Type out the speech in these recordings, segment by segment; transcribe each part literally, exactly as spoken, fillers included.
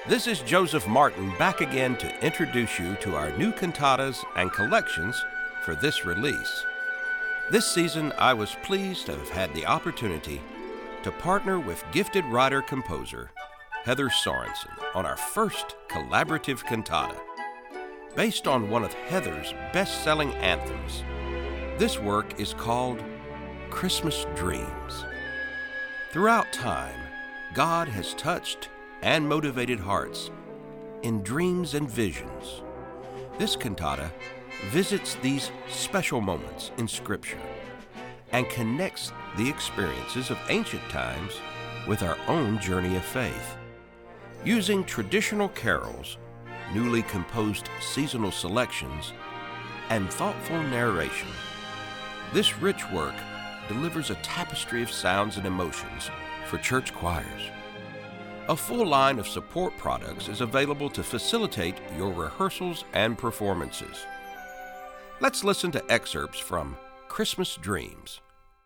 This is Joseph Martin back again to introduce you to our new cantatas and collections for this release. This season, I was pleased to have had the opportunity to partner with gifted writer-composer Heather Sorensen on our first collaborative cantata. Based on one of Heather's best-selling anthems, this work is called Christmas Dreams. Throughout time, God has touched and motivated hearts in dreams and visions. This cantata visits these special moments in Scripture and connects the experiences of ancient times with our own journey of faith. Using traditional carols, newly composed seasonal selections, and thoughtful narration, this rich work delivers a tapestry of sounds and emotions for church choirs. A full line of support products is available to facilitate your rehearsals and performances. Let's listen to excerpts from Christmas Dreams.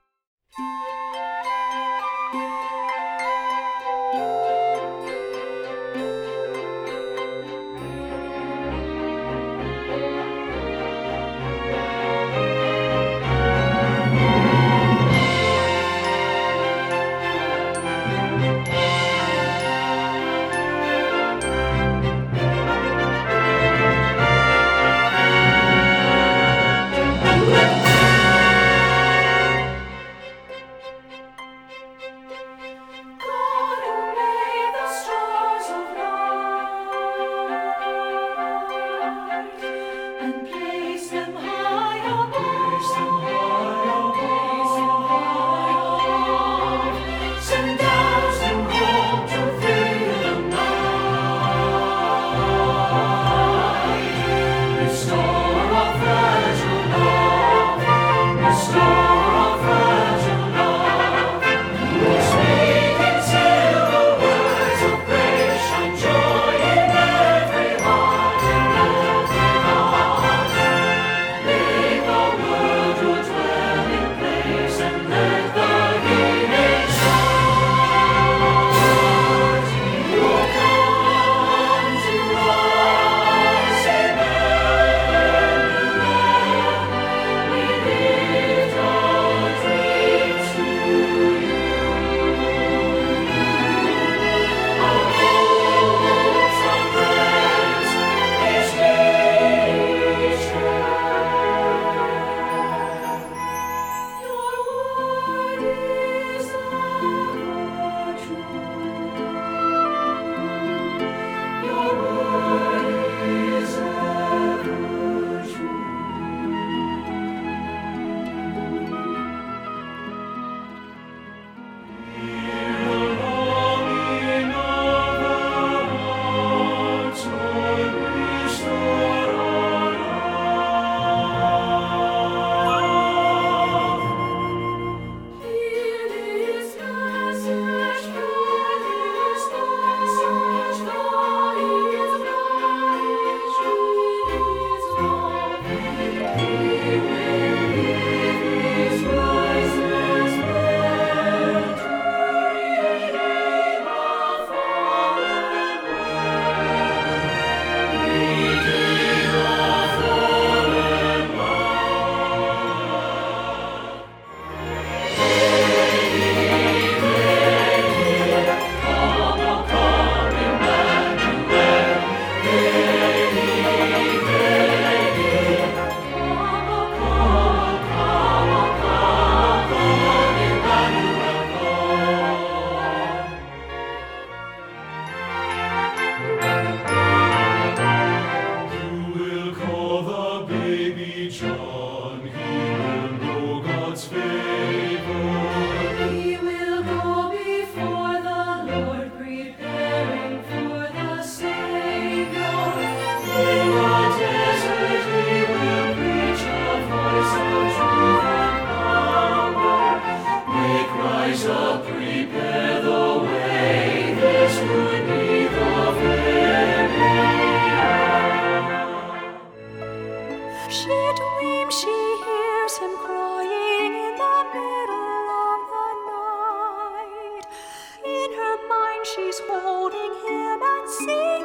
She dreams she hears him crying in the middle of the night. In her mind she's holding him and seeing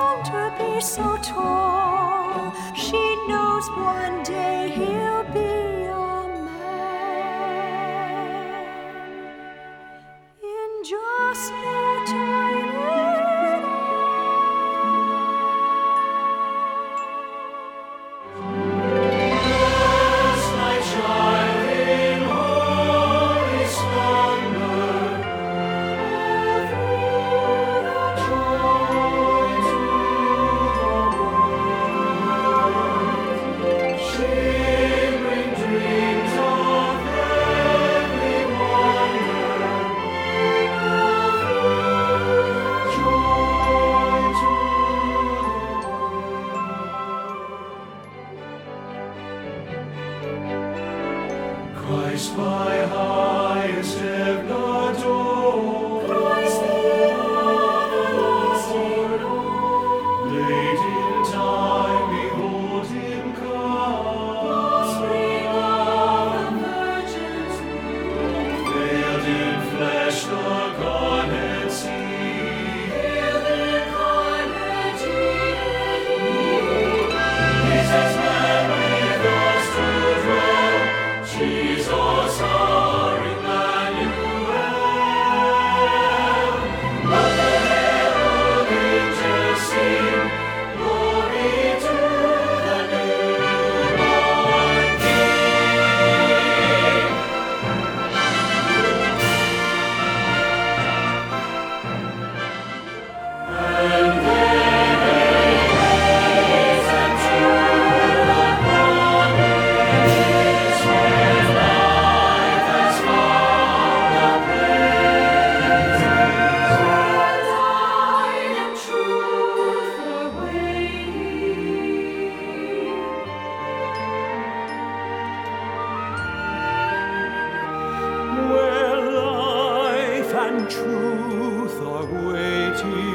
long to be so tall. She knows one day he'll be a man. In just no time at all. Christ my highest heaven adore. Christ the everlasting Lord. Late in time behold him come. Offspring of the Virgin's womb. Veiled in flesh the Godhead see. Hail the incarnate deity. This is man with us to dwell. Jesus our Emmanuel. Let the herald angels sing. Glory to the newborn King. And then angels and to the promise when life has found a place. Light and truth are waiting. Where life and truth are waiting.